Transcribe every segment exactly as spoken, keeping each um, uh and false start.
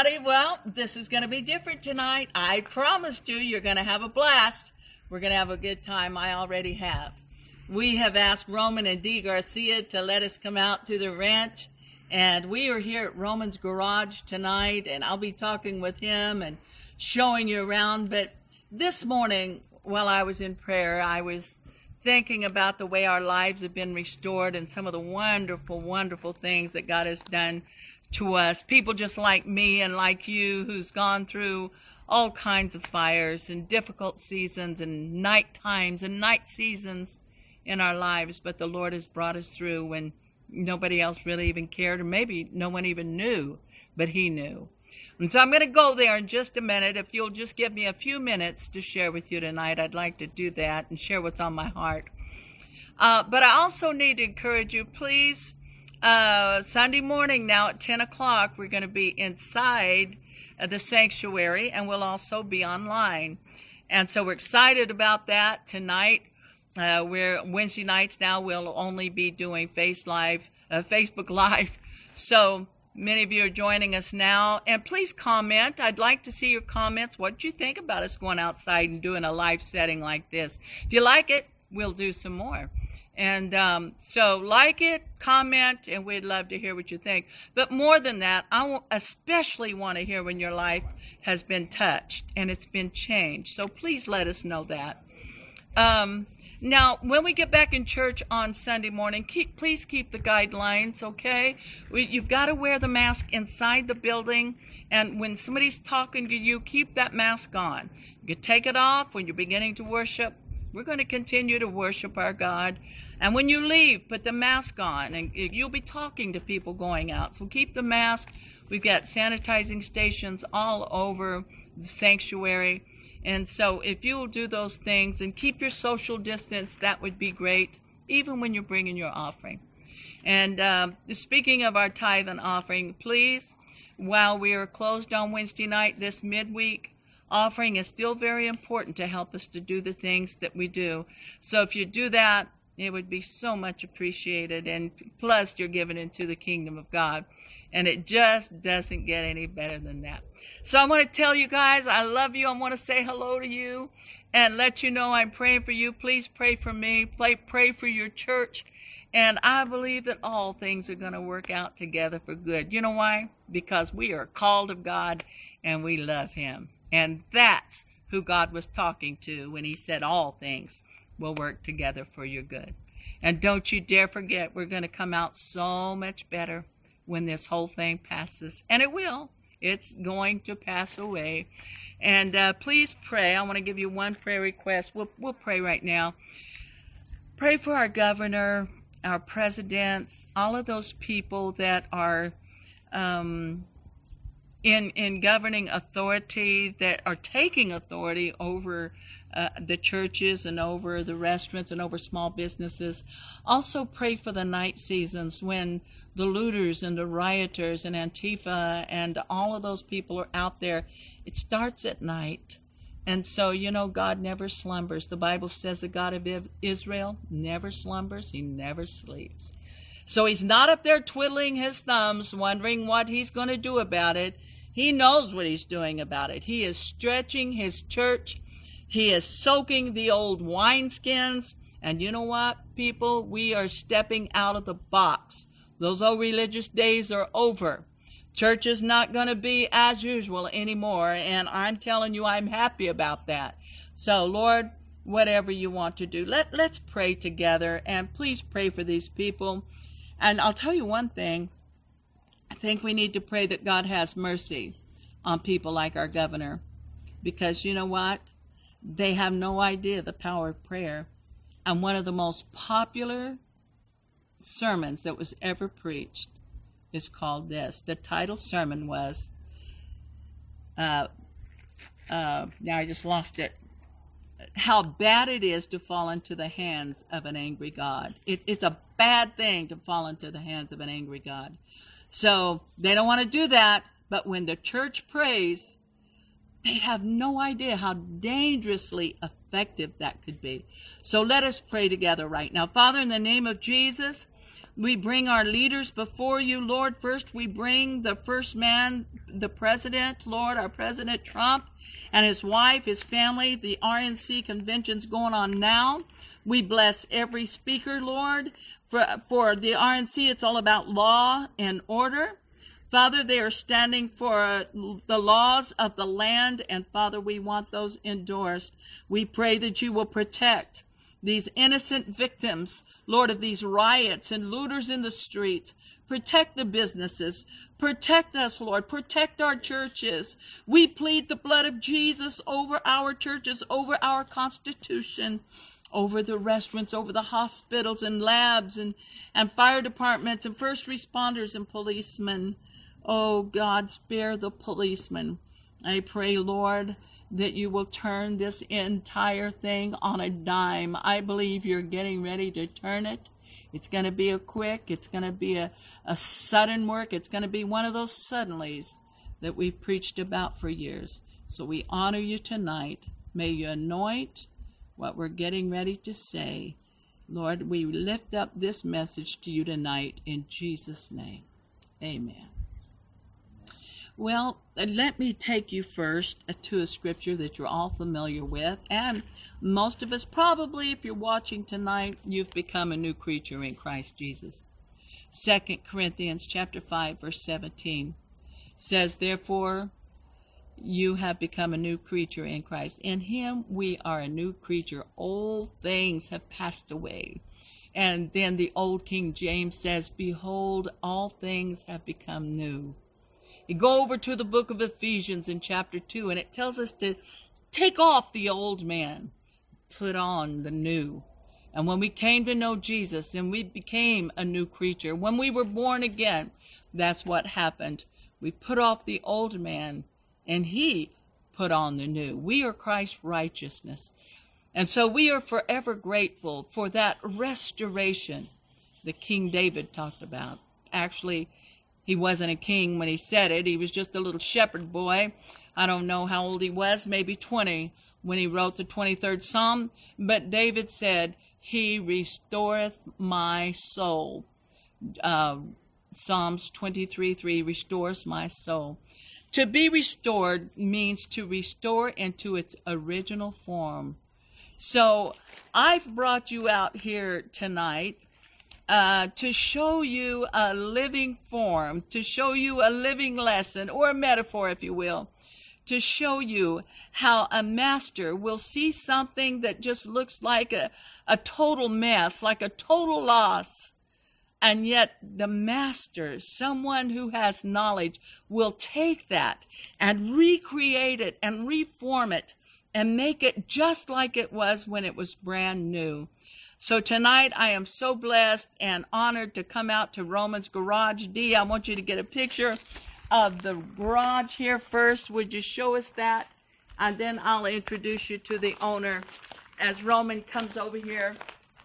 everybody. Well, this is going to be different tonight. I promised you you're going to have a blast. We're going to have a good time. I already have. We have asked Roman and Dee Garcia to let us come out to the ranch, and we are here at Roman's garage tonight, and I'll be talking with him and showing you around. But this morning, while I was in prayer, I was thinking about the way our lives have been restored and some of the wonderful, wonderful things that God has done to us. People just like me and like you, who's gone through all kinds of fires and difficult seasons and night times and night seasons in our lives, but the Lord has brought us through when nobody else really even cared, or maybe no one even knew, but He knew. And so I'm going to go there in just a minute. If you'll just give me a few minutes to share with you tonight, I'd like to do that and share what's on my heart. Uh, but I also need to encourage you, please, uh, Sunday morning now at ten o'clock, we're going to be inside uh, the sanctuary, and we'll also be online. And so we're excited about that tonight. Uh, we're Wednesday nights now, we'll only be doing face live, uh, Facebook Live. So many of you are joining us now. And please comment. I'd like to see your comments. What do you think about us going outside and doing a live setting like this? If you like it, we'll do some more. And um, so like it, comment, and we'd love to hear what you think. But more than that, I especially want to hear when your life has been touched and it's been changed. So please let us know that. Um, now, when we get back in church on Sunday morning, keep, please keep the guidelines, okay? We, you've got to wear the mask inside the building. And when somebody's talking to you, keep that mask on. You can take it off when you're beginning to worship. We're going to continue to worship our God. And when you leave, put the mask on, and you'll be talking to people going out. So keep the mask. We've got sanitizing stations all over the sanctuary. And so if you'll do those things and keep your social distance, that would be great, even when you're bringing your offering. And uh, speaking of our tithe and offering, please, while we are closed on Wednesday night, this midweek, offering is still very important to help us to do the things that we do. So if you do that, it would be so much appreciated. And plus, you're giving into the kingdom of God. And it just doesn't get any better than that. So I want to tell you guys, I love you. I want to say hello to you and let you know I'm praying for you. Please pray for me. Pray, pray for your church. And I believe that all things are going to work out together for good. You know why? Because we are called of God and we love Him. And that's who God was talking to when He said all things will work together for your good. And don't you dare forget, we're going to come out so much better when this whole thing passes. And it will. It's going to pass away. And uh, please pray. I want to give you one prayer request. We'll, we'll pray right now. Pray for our governor, our presidents, all of those people that are um, in in governing authority, that are taking authority over uh, the churches and over the restaurants and over small businesses. Also pray for the night seasons when the looters and the rioters and Antifa and all of those people are out there. It starts at night. And so, you know, God never slumbers. The Bible says the God of Israel never slumbers. He never sleeps. So He's not up there twiddling His thumbs, wondering what He's going to do about it. He knows what He's doing about it. He is stretching His church. He is soaking the old wineskins. And you know what, people? We are stepping out of the box. Those old religious days are over. Church is not going to be as usual anymore, and I'm telling you, I'm happy about that. So, Lord, whatever you want to do, let, let's pray together, and please pray for these people. And I'll tell you one thing. I think we need to pray that God has mercy on people like our governor, because you know what? They have no idea the power of prayer. And one of the most popular sermons that was ever preached is called this. The title sermon was, uh, uh, now I just lost it, how bad it is to fall into the hands of an angry God. It, it's a bad thing to fall into the hands of an angry God. So they don't want to do that, but when the church prays, they have no idea how dangerously effective that could be. So let us pray together right now. Father, in the name of Jesus, We bring our leaders before you, Lord. First, we bring the first man, the president, Lord, our President Trump, and his wife, his family. The R N C convention's going on now. We bless every speaker, Lord. For, for the R N C, it's all about law and order. Father, they are standing for the laws of the land, and Father, we want those endorsed. We pray that you will protect these innocent victims, Lord, of these riots and looters in the streets. Protect the businesses. Protect us, Lord. Protect our churches. We plead the blood of Jesus over our churches, over our Constitution, over the restaurants, over the hospitals and labs and, and fire departments and first responders and policemen. Oh, God, spare the policemen. I pray, Lord, that you will turn this entire thing on a dime. I believe you're getting ready to turn it. It's going to be a quick, it's going to be a, a sudden work. It's going to be one of those suddenlies that we've preached about for years. So we honor you tonight. May you anoint what we're getting ready to say. Lord, we lift up this message to you tonight in Jesus' name. Amen. Well, let me take you first to a scripture that you're all familiar with. And most of us probably, if you're watching tonight, you've become a new creature in Christ Jesus. Second Corinthians chapter five, verse seventeen says, therefore, you have become a new creature in Christ. In him we are a new creature. Old things have passed away. And then the old King James says, behold, all things have become new. You go over to the book of Ephesians in chapter two, and it tells us to take off the old man, put on the new. And when we came to know Jesus and we became a new creature, when we were born again, that's what happened. We put off the old man, and he put on the new. We are Christ's righteousness. And so we are forever grateful for that restoration that King David talked about. Actually, he wasn't a king when he said it. He was just a little shepherd boy. I don't know how old he was, maybe twenty, when he wrote the twenty-third Psalm. But David said, he restoreth my soul. Uh, Psalms twenty-three three, restores my soul. To be restored means to restore into its original form. So I've brought you out here tonight Uh, to show you a living form, to show you a living lesson, or a metaphor, if you will, to show you how a master will see something that just looks like a, a total mess, like a total loss. And yet the master, someone who has knowledge, will take that and recreate it and reform it and make it just like it was when it was brand new. So tonight I am so blessed and honored to come out to Roman's garage. Dee, I want you to get a picture of the garage here first. Would you show us that? And then I'll introduce you to the owner as Roman comes over here.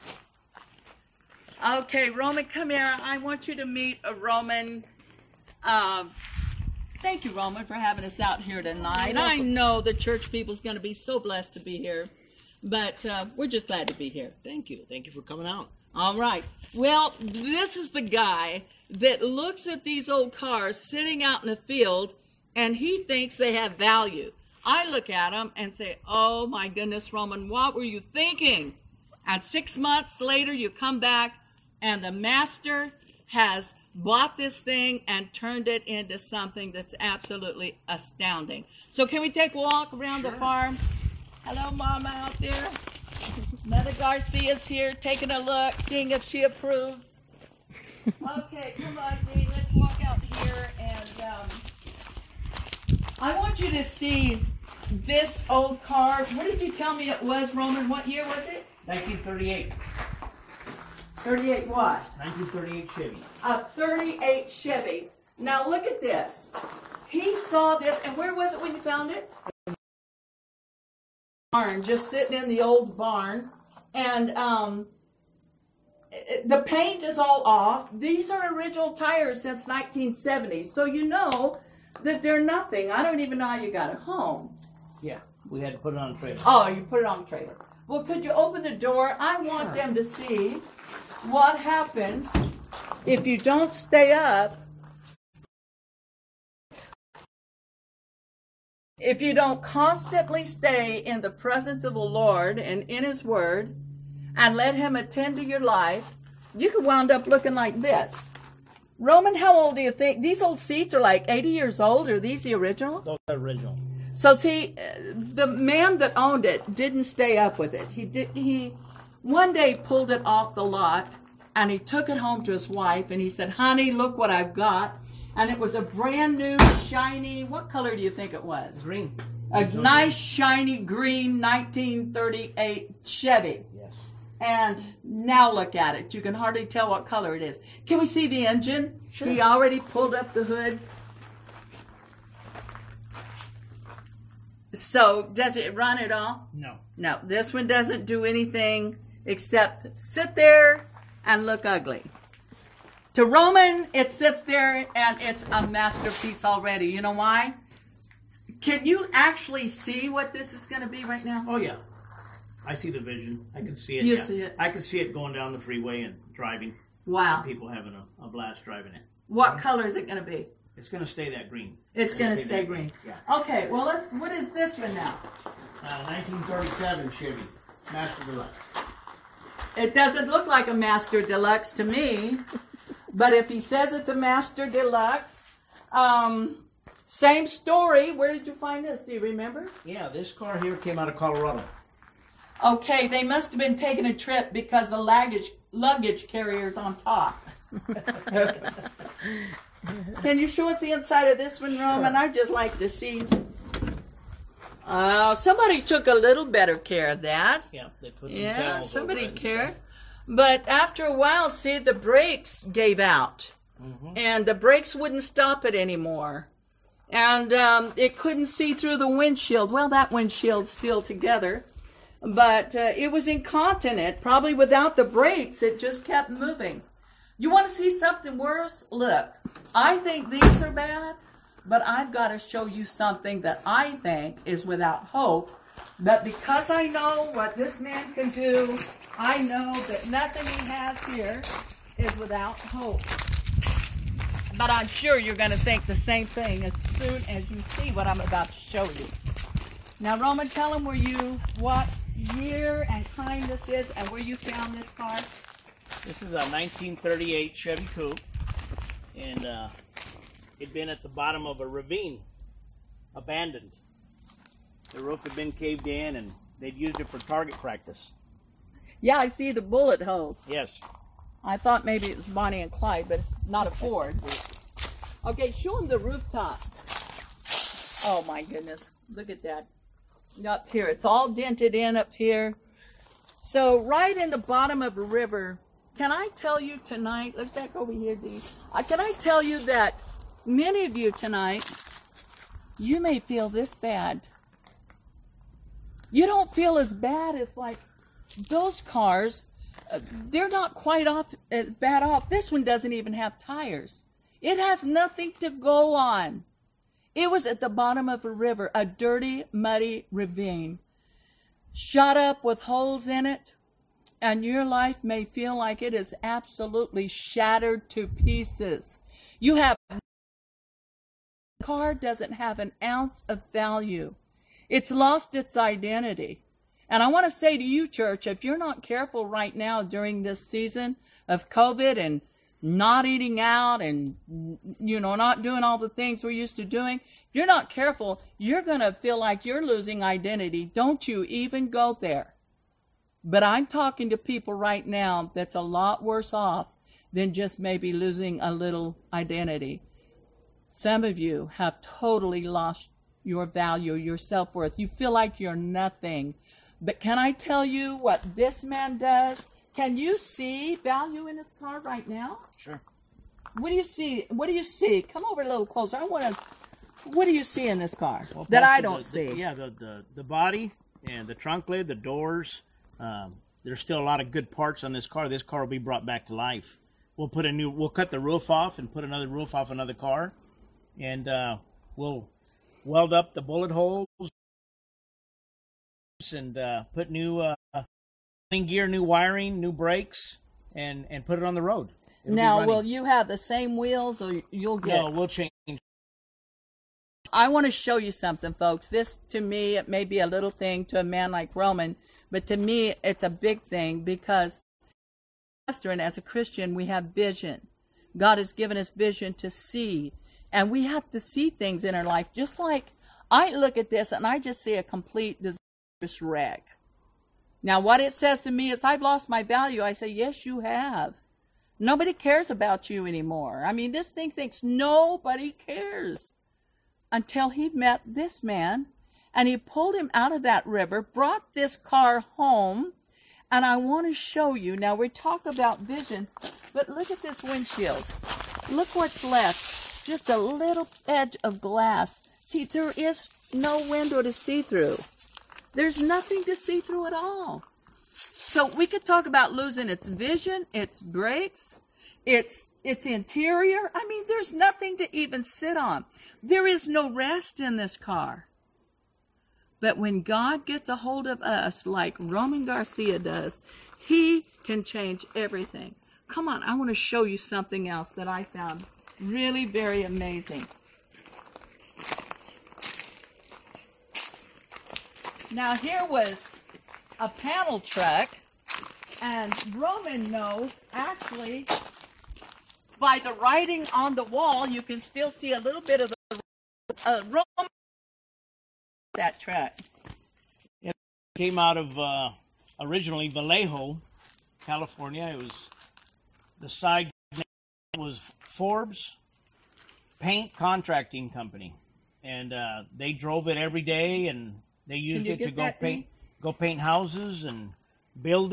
Okay, Roman, come here. I want you to meet a Roman. Um, thank you, Roman, for having us out here tonight. I know the church people's going to be so blessed to be here. But uh, we're just glad to be here. Thank you. Thank you for coming out. All right. Well, this is the guy that looks at these old cars sitting out in the field, and he thinks they have value. I look at them and say, oh, my goodness, Roman, what were you thinking? And six months later, you come back, and the master has bought this thing and turned it into something that's absolutely astounding. So can we take a walk around sure. the farm? Hello, Mama out there. Mother Garcia's here taking a look, seeing if she approves. Okay, come on, Dee. Let's walk out here. And um, I want you to see this old car. What did you tell me it was, Roman? What year was it? nineteen thirty-eight. thirty-eight what? nineteen thirty-eight Chevy. A thirty-eight Chevy. Now look at this. He saw this, and where was it when you found it? Barn, just sitting in the old barn, and um, the paint is all off. These are original tires since nineteen seventy, so you know that they're nothing. I don't even know how you got it home. Yeah, we had to put it on a trailer. Oh, you put it on the trailer. Well, could you open the door? I want Sure. them to see what happens if you don't stay up, if you don't constantly stay in the presence of the Lord and in His Word and let Him attend to your life, you could wind up looking like this. Roman, how old do you think? These old seats are like eighty years old. Are these the original? Those are original. So see, the man that owned it didn't stay up with it. He did. He one day pulled it off the lot and he took it home to his wife and he said, "Honey, look what I've got." And it was a brand new, shiny, what color do you think it was? Green. A nice, shiny green nineteen thirty-eight Chevy. Yes. And now look at it. You can hardly tell what color it is. Can we see the engine? Sure. He already pulled up the hood. So, does it run at all? No. No, this one doesn't do anything except sit there and look ugly. To Roman, it sits there and it's a masterpiece already. You know why? Can you actually see what this is going to be right now? Oh, yeah. I see the vision. I can see it. You yeah. see it? I can see it going down the freeway and driving. Wow. People having a, a blast driving it. What color is it going to be? It's going to stay that green. It's going to stay stay that green. Yeah. Okay, well, let's. What is this one now? Uh, nineteen thirty-seven Chevy Master Deluxe. It doesn't look like a Master Deluxe to me, but if he says it's a Master Deluxe, um, same story. Where did you find this? Do you remember? Yeah, this car here came out of Colorado. Okay, they must have been taking a trip because the luggage luggage carrier's on top. Can you show us the inside of this one, Roman? I'd just like to see. Oh, somebody took a little better care of that. Yeah, they put some Yeah, towels somebody over it and cared. stuff. But after a while, see, the brakes gave out. Mm-hmm. And the brakes wouldn't stop it anymore. And um, it couldn't see through the windshield. Well, that windshield's still together. But uh, it was incontinent. Probably without the brakes, it just kept moving. You want to see something worse? Look, I think these are bad, but I've got to show you something that I think is without hope. But because I know what this man can do, I know that nothing he has here is without hope. But I'm sure you're going to think the same thing as soon as you see what I'm about to show you. Now, Roman, tell him where you, what year and kind this is and where you found this car. This is a nineteen thirty-eight Chevy Coupe, and uh, it'd been at the bottom of a ravine, abandoned. The roof had been caved in, and they'd used it for target practice. Yeah, I see the bullet holes. Yes. I thought maybe it was Bonnie and Clyde, but it's not a Ford. Okay, show them the rooftop. Oh my goodness, look at that. Up here, it's all dented in up here. So right in the bottom of a river, can I tell you tonight, look back over here, Dee. Uh, can I tell you that many of you tonight, you may feel this bad. You don't feel as bad as like those cars. Uh, they're not quite off as bad off. This one doesn't even have tires. It has nothing to go on. It was at the bottom of a river, a dirty, muddy ravine, shot up with holes in it, and your life may feel like it is absolutely shattered to pieces. You have, the car doesn't have an ounce of value. It's lost its identity. And I want to say to you, church, if you're not careful right now during this season of COVID and not eating out and, you know, not doing all the things we're used to doing, if you're not careful, you're going to feel like you're losing identity. Don't you even go there. But I'm talking to people right now that's a lot worse off than just maybe losing a little identity. Some of you have totally lost your value, your self-worth. You feel like you're nothing. But can I tell you what this man does? Can you see value in his car right now? Sure. What do you see? What do you see? Come over a little closer. I want to. What do you see in this car Well, that I the- don't the- see? The, yeah, the, the, the body and the trunk lid, the doors. Um, there's still a lot of good parts on this car. This car will be brought back to life. We'll put a new. We'll cut the roof off and put another roof off another car, and uh, we'll weld up the bullet holes and uh, put new uh, gear, new wiring, new brakes, and and put it on the road. It'll be Now, running. will you have the same wheels, or you'll get? No, we'll change. I want to show you something, folks. This, to me, it may be a little thing to a man like Roman, but to me, it's a big thing because pastor and as a Christian, we have vision. God has given us vision to see, and we have to see things in our life. Just like I look at this and I just see a complete disastrous wreck. Now, what it says to me is, I've lost my value. I say, yes, you have. Nobody cares about you anymore. I mean, this thing thinks nobody cares. Until he met this man, and he pulled him out of that river, brought this car home, and I want to show you. Now, we talk about vision, but look at this windshield. Look what's left. Just a little edge of glass. See, there is no window to see through. There's nothing to see through at all. So we could talk about losing its vision, its brakes, its its interior. I mean, there's nothing to even sit on. There is no rest in this car. But when God gets a hold of us, like Roman Garcia does, he can change everything. Come on, I want to show you something else that I found really very amazing. Now, here was a panel truck, and Roman knows, actually, by the writing on the wall, you can still see a little bit of the uh, Roman that truck. It came out of uh, originally Vallejo, California. It was the side name was Forbes Paint Contracting Company, and uh, they drove it every day, and they used it to go paint, go paint houses and buildings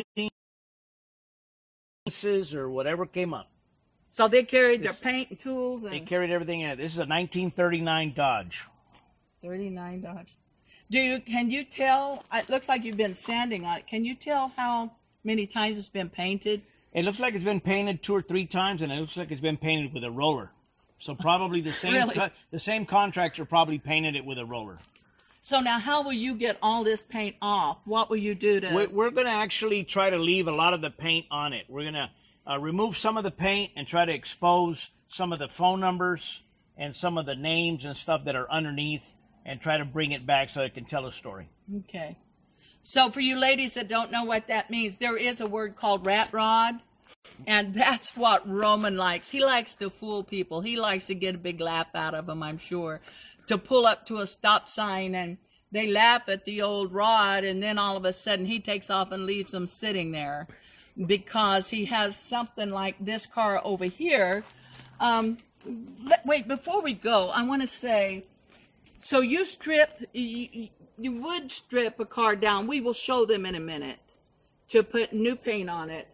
or whatever came up. So they carried their paint and tools. And they carried everything in it. This is a nineteen thirty-nine Dodge. thirty-nine Dodge. Do you? Can you tell? It looks like you've been sanding on it. Can you tell how many times it's been painted? It looks like it's been painted two or three times, and it looks like it's been painted with a roller. So probably the same Really? co- the same contractor probably painted it with a roller. So now, how will you get all this paint off? What will you do to? We're, we're going to actually try to leave a lot of the paint on it. We're going to uh, remove some of the paint and try to expose some of the phone numbers and some of the names and stuff that are underneath, and try to bring it back so it can tell a story. Okay. So for you ladies that don't know what that means, there is a word called rat rod, and that's what Roman likes. He likes to fool people. He likes to get a big laugh out of them, I'm sure, to pull up to a stop sign, and they laugh at the old rod, and then all of a sudden he takes off and leaves them sitting there because he has something like this car over here. Um, let, wait, before we go, I want to say, so you stripped, you, you would strip a car down. We will show them in a minute to put new paint on it.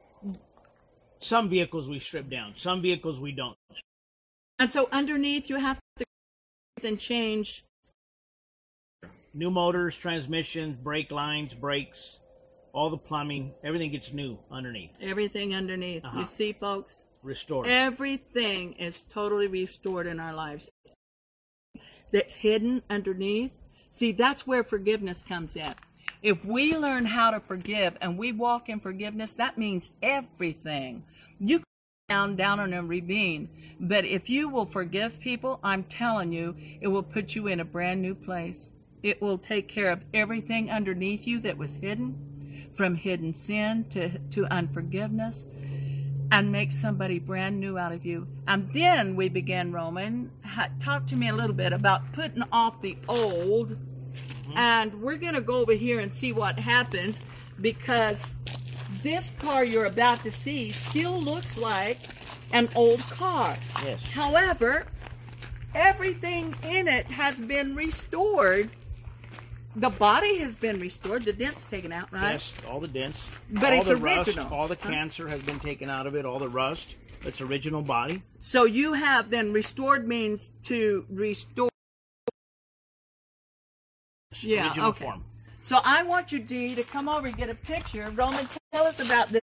Some vehicles we strip down. Some vehicles we don't. And so underneath you have to then change. New motors, transmissions, brake lines, brakes, all the plumbing, everything gets new underneath. Everything underneath. Uh-huh. You see, folks? Restored. Everything is totally restored in our lives. That's hidden underneath. See, that's where forgiveness comes in. If we learn how to forgive and we walk in forgiveness, that means everything. You can down, down on a ravine, but if you will forgive people, I'm telling you, it will put you in a brand new place. It will take care of everything underneath you that was hidden, from hidden sin to, to unforgiveness, and make somebody brand new out of you. And then we began, Roman, ha- talk to me a little bit about putting off the old. Mm-hmm. And we're going to go over here and see what happens, because this car you're about to see still looks like an old car. Yes. However, everything in it has been restored. The body has been restored. The dent's taken out, right? Yes, all the dents. But all it's the original. Rust, all the Huh? cancer has been taken out of it, all the rust. It's original body. So you have then restored means to restore. Yeah, Original okay. form. So I want you, Dee, to come over and get a picture. Roman, tell us about this.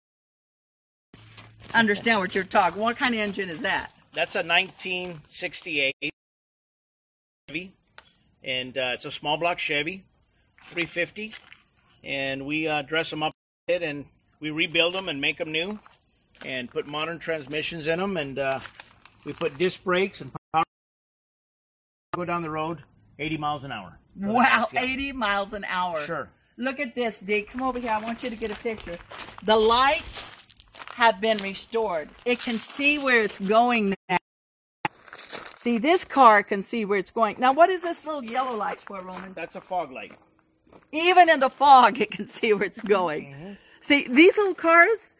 Understand what you're talking. What kind of engine is that? That's a nineteen sixty-eight Chevy, and uh, it's a small block Chevy, three fifty, and we uh, dress them up a bit, and we rebuild them and make them new. and put modern transmissions in them, and uh, we put disc brakes and power. Go down the road eighty miles an hour. So Wow, yeah. eighty miles an hour. Sure. Look at this, Dee. Come over here. I want you to get a picture. The lights have been restored. It can see where it's going now. See, this car can see where it's going. Now, what is this little yellow light for, Roman? That's a fog light. Even in the fog, it can see where it's going. Mm-hmm. See, these little cars,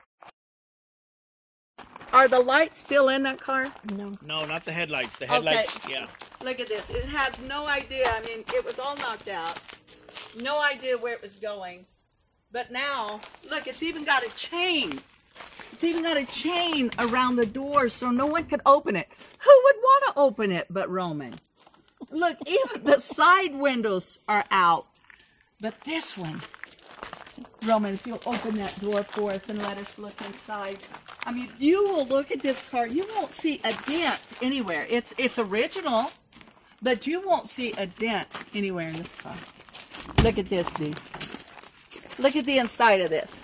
are the lights still in that car? No. No, not the headlights. The headlights, Okay. yeah. Look at this. It has no idea. I mean, it was all knocked out. No idea where it was going. But now, look, it's even got a chain. It's even got a chain around the door so no one could open it. Who would want to open it but Roman? Look, even the side windows are out. But this one, Roman, if you'll open that door for us and let us look inside. I mean, you will look at this car, you won't see a dent anywhere. It's it's original, but you won't see a dent anywhere in this car. Look at this, Dee. Look at the inside of this.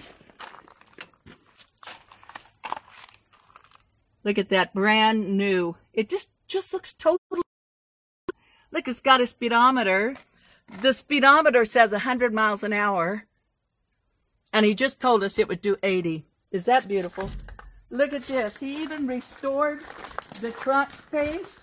Look at that, brand new. It just, just looks totally... Look, it's got a speedometer. The speedometer says one hundred miles an hour. And he just told us it would do eighty. Is that beautiful? Look at this. He even restored the trunk space.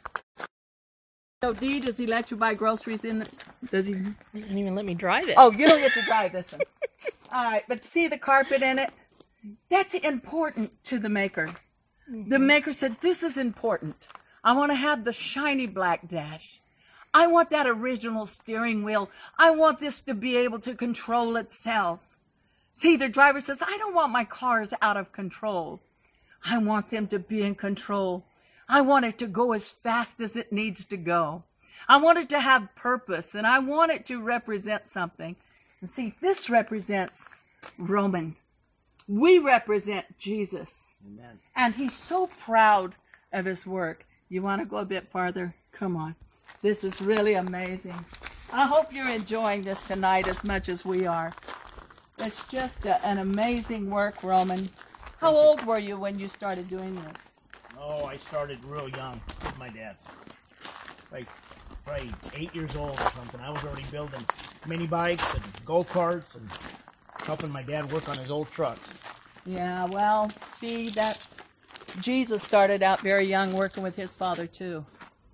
So, Dee, does he let you buy groceries in the... Does he... He didn't even let me drive it. Oh, you don't get to drive this one. All right, but see the carpet in it? That's important to the maker. Mm-hmm. The maker said, this is important. I want to have the shiny black dash. I want that original steering wheel. I want this to be able to control itself. See, the driver says, I don't want my cars out of control. I want them to be in control. I want it to go as fast as it needs to go. I want it to have purpose, and I want it to represent something. And see, this represents Roman. We represent Jesus. Amen. And he's so proud of his work. You want to go a bit farther? Come on. This is really amazing. I hope you're enjoying this tonight as much as we are. It's just a, an amazing work, Roman. How old were you when you started doing this? Oh, I started real young with my dad. Like, probably eight years old or something. I was already building mini bikes and go-karts and helping my dad work on his old trucks. Yeah, well, see, that Jesus started out very young working with his father, too.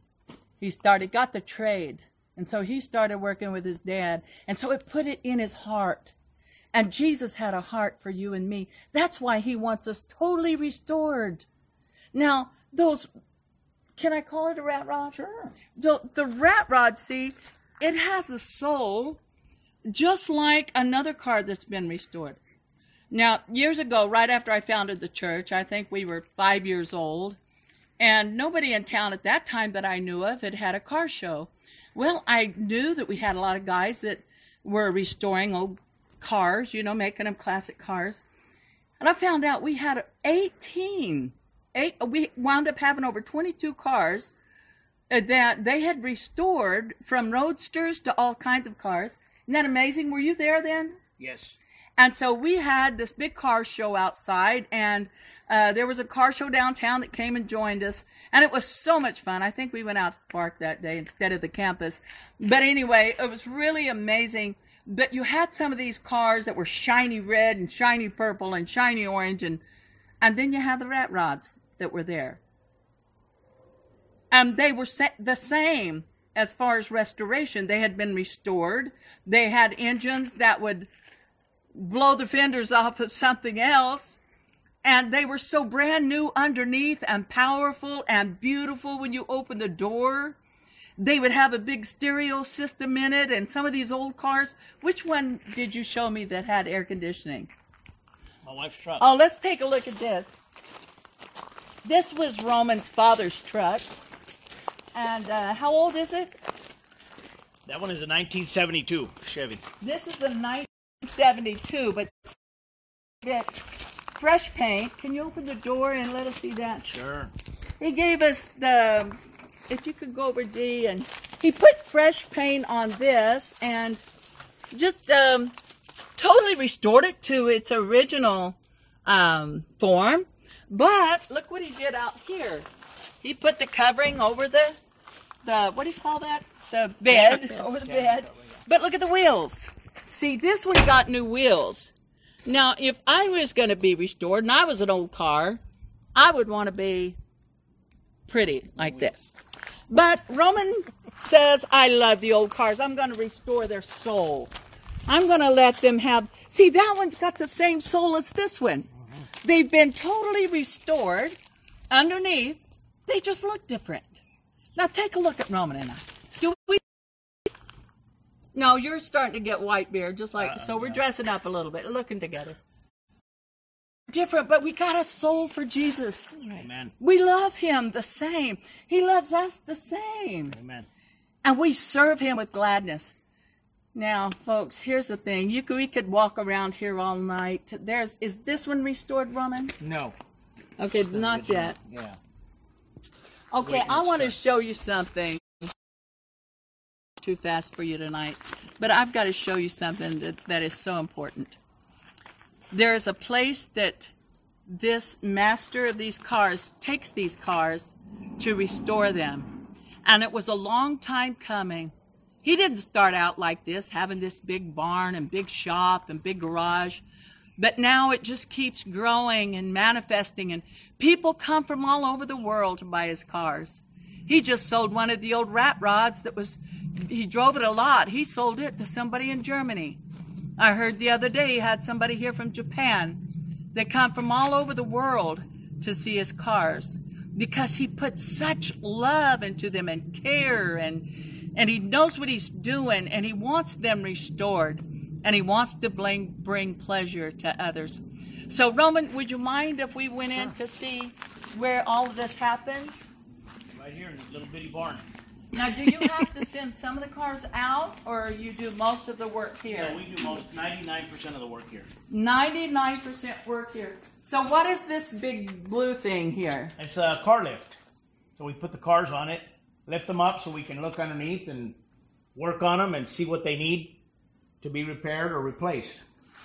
He started, got the trade, and so he started working with his dad, and so it put it in his heart. And Jesus had a heart for you and me. That's why he wants us totally restored. Now, those, can I call it a rat rod? Sure. So the rat rod, see, it has a soul just like another car that's been restored. Now, years ago, right after I founded the church, I think we were five years old, and nobody in town at that time that I knew of had had a car show. Well, I knew that we had a lot of guys that were restoring old cars, you know, making them classic cars. And I found out we had eighteen. Eight, we wound up having over twenty-two cars that they had restored, from roadsters to all kinds of cars. Isn't that amazing? Were you there then? Yes. And so we had this big car show outside, and uh, there was a car show downtown that came and joined us, and it was so much fun. I think we went out to the park that day instead of the campus. But anyway, it was really amazing. But you had some of these cars that were shiny red and shiny purple and shiny orange, and and then you had the rat rods that were there. And they were the same as far as restoration. They had been restored. They had engines that would blow the fenders off of something else. And they were so brand new underneath and powerful and beautiful when you open the door. They would have a big stereo system in it. And some of these old cars, which one did you show me that had air conditioning? My wife's truck. Oh, let's take a look at this. This was Roman's father's truck. And uh, how old is it? That one is a nineteen seventy-two Chevy. This is a nineteen seventy-two, but get fresh paint. Can you open the door and let us see that? Sure. He gave us the, if you could go over D, and he put fresh paint on this and just um, totally restored it to its original um, form. But look what he did out here. He put the covering over the, the what do you call that? The bed, over the bed. But look at the wheels. See, this one got new wheels. Now, if I was going to be restored and I was an old car, I would want to be pretty like this. But Roman says, I love the old cars. I'm going to restore their soul. I'm going to let them have... See, that one's got the same soul as this one. They've been totally restored underneath. They just look different. Now, take a look at Roman and I. Do we... No, you're starting to get white beard, just like... Uh, so we're yeah. dressing up a little bit, looking together. Different, but we got a soul for Jesus. Amen. We love him the same. He loves us the same. Amen. And we serve him with gladness. Now, folks, here's the thing. You could, we could walk around here all night. There's is this one restored, Roman? No. Okay, not yet. Yeah. Okay, I want to show you something. Too fast for you tonight, but I've got to show you something that, that is so important. There is a place that this master of these cars takes these cars to restore them. And it was a long time coming. He didn't start out like this, having this big barn and big shop and big garage. But now it just keeps growing and manifesting. And people come from all over the world to buy his cars. He just sold one of the old rat rods that was, he drove it a lot. He sold it to somebody in Germany. I heard the other day he had somebody here from Japan. They come from all over the world to see his cars because he put such love into them and care, and and he knows what he's doing, and he wants them restored, and he wants to bring, bring pleasure to others. So, Roman, would you mind if we went in to see where all of this happens? Right here in this little bitty barn. Now, do you have to send some of the cars out, or you do most of the work here? No, we do most, ninety-nine percent of the work here. ninety-nine percent work here. So what is this big blue thing here? It's a car lift. So we put the cars on it, lift them up so we can look underneath and work on them and see what they need to be repaired or replaced.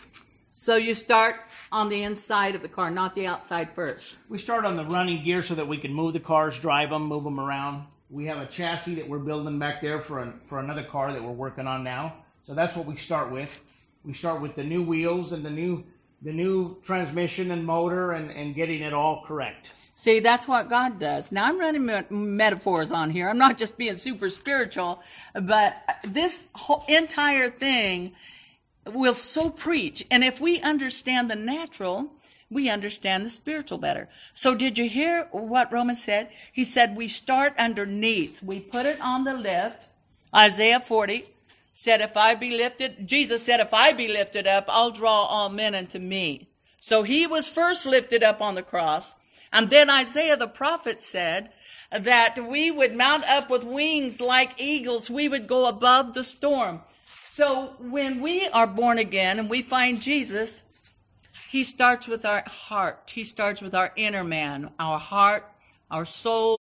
So you start on the inside of the car, not the outside first? We start on the running gear so that we can move the cars, drive them, move them around. We have a chassis that we're building back there for an, for another car that we're working on now. So that's what we start with. We start with the new wheels and the new the new transmission and motor and, and getting it all correct. See, that's what God does. Now, I'm running me- metaphors on here. I'm not just being super spiritual, but this whole entire thing will so preach. And if we understand the natural, we understand the spiritual better. So did you hear what Roman said? He said we start underneath. We put it on the lift. Isaiah forty said, if I be lifted, Jesus said, if I be lifted up, I'll draw all men unto me. So he was first lifted up on the cross. And then Isaiah the prophet said that we would mount up with wings like eagles. We would go above the storm. So when we are born again and we find Jesus, he starts with our heart. He starts with our inner man, our heart, our soul,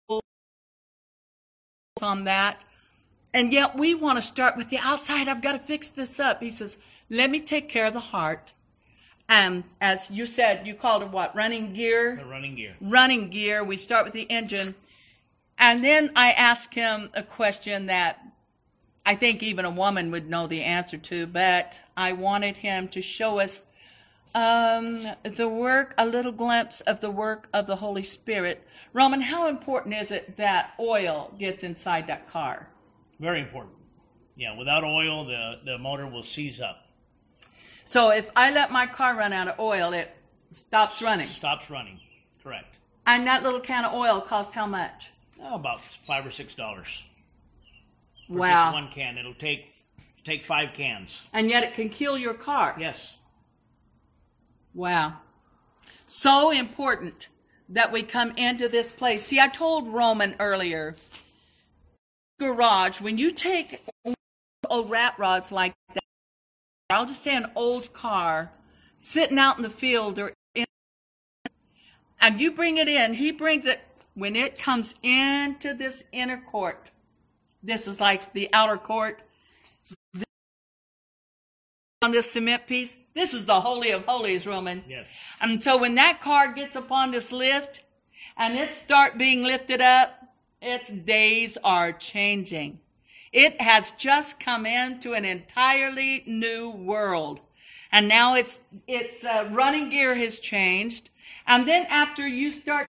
on that. And yet we want to start with the outside. I've got to fix this up. He says, let me take care of the heart. And as you said, you called it what? Running gear? The running gear. Running gear. We start with the engine. And then I asked him a question that I think even a woman would know the answer to, but I wanted him to show us um, the work, a little glimpse of the work of the Holy Spirit. Roman, how important is it that oil gets inside that car? Very important. Yeah, without oil, the, the motor will seize up. So if I let my car run out of oil, it stops running? Stops running, correct. And that little can of oil costs how much? Oh, about five or six dollars. For wow. just one can. It'll take take five cans. And yet it can kill your car. Yes. Wow. So important that we come into this place. See, I told Roman earlier, garage, when you take old rat rods like that, I'll just say an old car sitting out in the field or in, and you bring it in, he brings it, when it comes into this inner court, this is like the outer court, on this cement piece. This is the Holy of Holies, Roman. Yes. And so when that car gets upon this lift and it start being lifted up, its days are changing. It has just come into an entirely new world. And now its its uh, running gear has changed. And then after you start,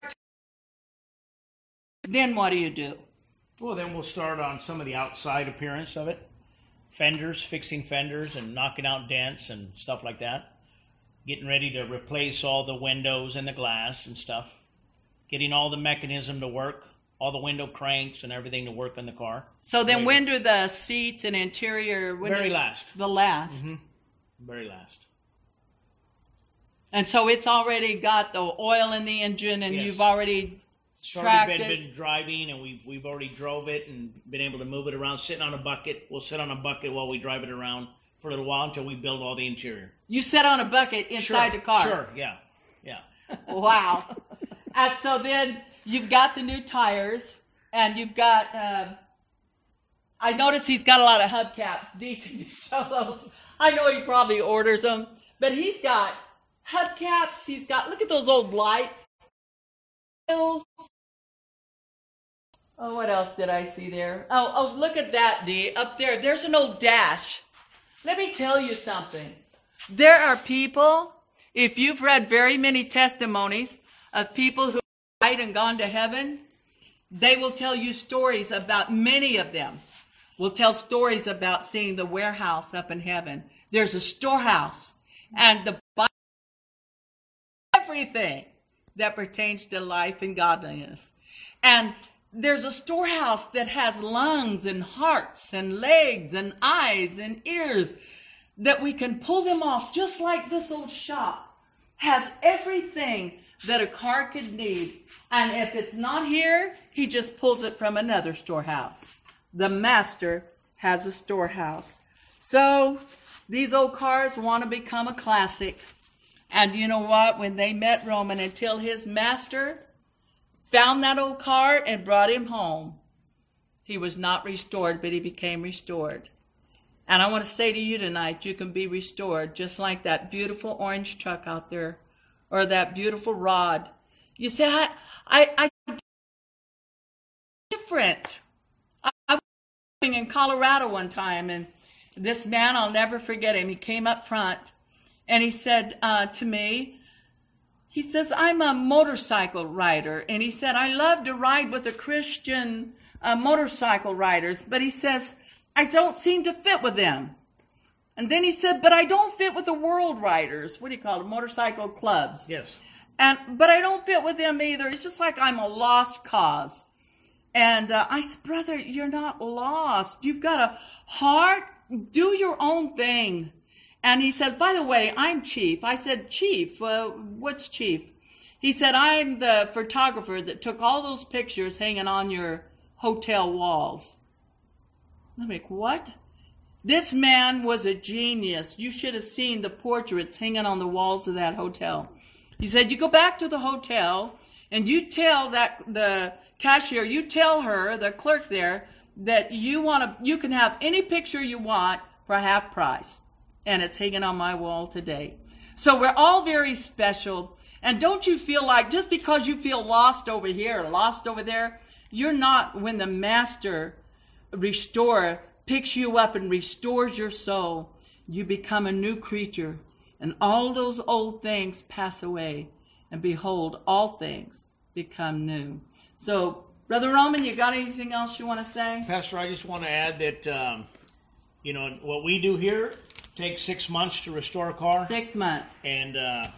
then what do you do? Well, then we'll start on some of the outside appearance of it. Fenders, fixing fenders and knocking out dents and stuff like that. Getting ready to replace all the windows and the glass and stuff. Getting all the mechanism to work, all the window cranks and everything to work in the car. So then Very when do the seats and interior... When Very do- last. The last. Mm-hmm. Very last. And so it's already got the oil in the engine and Yes. you've already It's tracked already been, it. been driving, and we've, we've already drove it and been able to move it around, sitting on a bucket. We'll sit on a bucket while we drive it around for a little while until we build all the interior. You sit on a bucket inside Sure, the car. Sure, yeah, yeah. Wow. And so then you've got the new tires and you've got, uh, I notice he's got a lot of hubcaps. Dee, can you show those? I know he probably orders them, but he's got hubcaps. He's got, look at those old lights. Oh, what else did I see there? Oh, oh, look at that, Dee. Up there, there's an old dash. Let me tell you something. There are people, if you've read very many testimonies of people who died and gone to heaven, they will tell you stories about, many of them will tell stories about seeing the warehouse up in heaven. There's a storehouse, and the Bible, everything that pertains to life and godliness. And there's a storehouse that has lungs and hearts and legs and eyes and ears that we can pull them off, just like this old shop has everything that a car could need. And if it's not here, he just pulls it from another storehouse. The master has a storehouse. So these old cars want to become a classic. And you know what? When they met Roman, until his master found that old car and brought him home, he was not restored, but he became restored. And I want to say to you tonight, you can be restored just like that beautiful orange truck out there, or that beautiful rod. You say, I, I, I different. I, I was in Colorado one time, and this man, I'll never forget him. He came up front, and he said uh, to me, he says, I'm a motorcycle rider. And he said, I love to ride with the Christian uh, motorcycle riders. But he says, I don't seem to fit with them. And then he said, but I don't fit with the world riders. What do you call them? Motorcycle clubs. Yes. And but I don't fit with them either. It's just like I'm a lost cause. And uh, I said, brother, you're not lost. You've got a heart. Do your own thing. And he says, by the way, I'm Chief. I said, Chief, uh, what's Chief? He said, I'm the photographer that took all those pictures hanging on your hotel walls. I'm like, what? This man was a genius. You should have seen the portraits hanging on the walls of that hotel. He said, you go back to the hotel and you tell that the cashier, you tell her, the clerk there, that you want to, you can have any picture you want for half price. And it's hanging on my wall today. So we're all very special. And don't you feel like just because you feel lost over here or lost over there, you're not. When the master restorer picks you up and restores your soul, you become a new creature. And all those old things pass away. And behold, all things become new. So, Brother Roman, you got anything else you want to say? Pastor, I just want to add that, um, you know, what we do here takes six months to restore a car. Six months. And uh,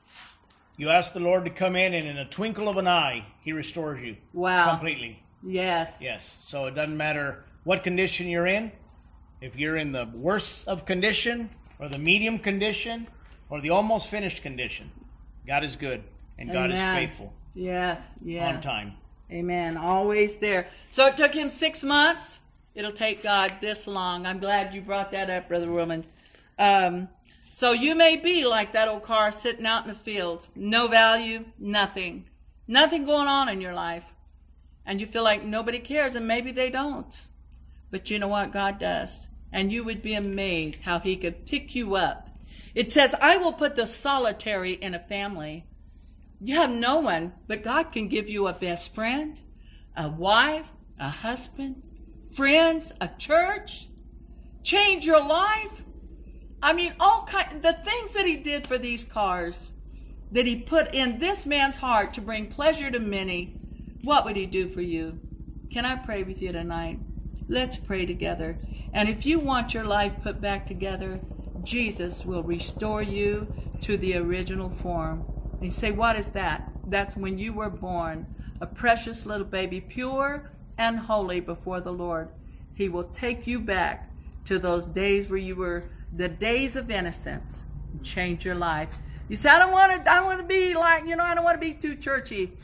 you ask the Lord to come in, and in a twinkle of an eye, He restores you. Wow. Completely. Yes. Yes. So it doesn't matter what condition you're in. If you're in the worst of condition, or the medium condition, or the almost finished condition, God is good, and God is Amen. faithful. Yes. Yes. On time. Amen. Always there. So it took him six months. It'll take God this long. I'm glad you brought that up, Brother Woman. Um, so you may be like that old car sitting out in the field. No value, nothing. Nothing going on in your life. And you feel like nobody cares, and maybe they don't. But you know what? God does. and you would be amazed how he could pick you up. It says, I will put the solitary in a family. You have no one, but God can give you a best friend, a wife, a husband, friends, a church, change your life. I mean, all kind, the things that he did for these cars, that he put in this man's heart to bring pleasure to many, what would he do for you? Can I pray with you tonight? Let's pray together. And if you want your life put back together, Jesus will restore you to the original form. And you say, what is that? That's when you were born, a precious little baby, pure and holy before the Lord. He will take you back to those days where you were, the days of innocence, and change your life. You say, I don't want to, I don't want to be like, you know, I don't want to be too churchy.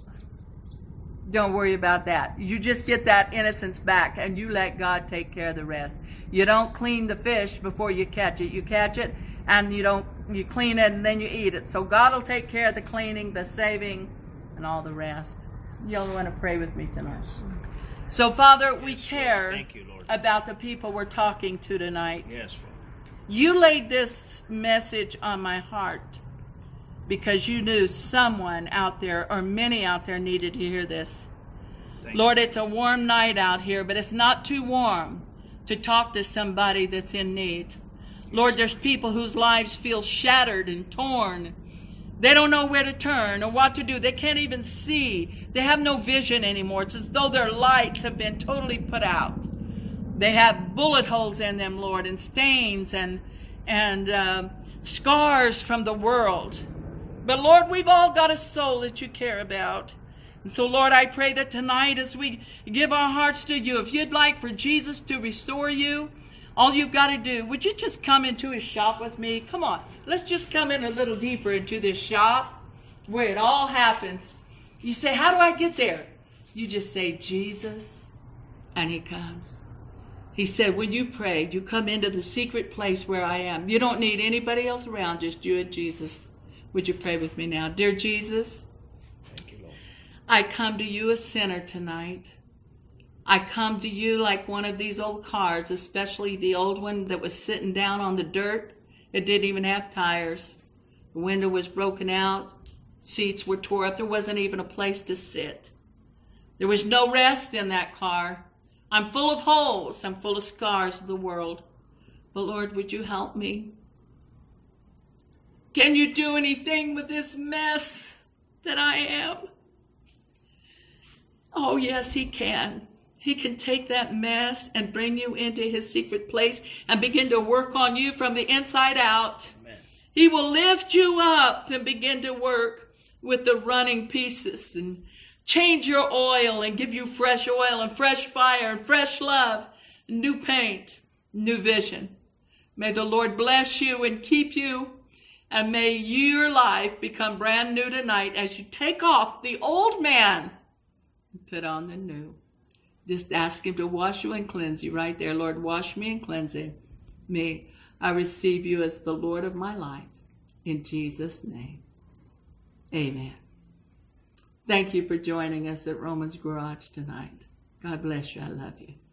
Don't worry about that. You just get that innocence back and you let God take care of the rest. You don't clean the fish before you catch it. You catch it and you don't, you clean it and then you eat it. So God will take care of the cleaning, the saving, and all the rest. Y'all want to pray with me tonight? So Father, we Yes, care Thank you, Lord. about the people we're talking to tonight. Yes, Father. You laid this message on my heart because you knew someone out there or many out there needed to hear this. Thank Lord, you. it's a warm night out here, but it's not too warm to talk to somebody that's in need. Lord, there's people whose lives feel shattered and torn. They don't know where to turn or what to do. They can't even see. They have no vision anymore. It's as though their lights have been totally put out. They have bullet holes in them, Lord, and stains and and uh, scars from the world. But Lord, we've all got a soul that you care about. And so, Lord, I pray that tonight as we give our hearts to you, if you'd like for Jesus to restore you, all you've got to do, would you just come into his shop with me? Come on, let's just come in a little deeper into this shop where it all happens. You say, how do I get there? You just say, Jesus, and he comes. He said, when you pray, you come into the secret place where I am. You don't need anybody else around, just you and Jesus. Would you pray with me now? Dear Jesus, Thank you, Lord. I come to you a sinner tonight. I come to you like one of these old cars, especially the old one that was sitting down on the dirt. It didn't even have tires. The window was broken out. Seats were tore up. There wasn't even a place to sit. There was no rest in that car. I'm full of holes. I'm full of scars of the world. But Lord, would you help me? Can you do anything with this mess that I am? Oh, yes, he can. He can take that mess and bring you into his secret place and begin to work on you from the inside out. Amen. He will lift you up and begin to work with the running pieces and change your oil and give you fresh oil and fresh fire and fresh love, new paint, new vision. May the Lord bless you and keep you. And may your life become brand new tonight as you take off the old man and put on the new. Just ask him to wash you and cleanse you right there. Lord, wash me and cleanse me. I receive you as the Lord of my life. In Jesus' name, amen. Thank you for joining us at Romans Garage tonight. God bless you. I love you.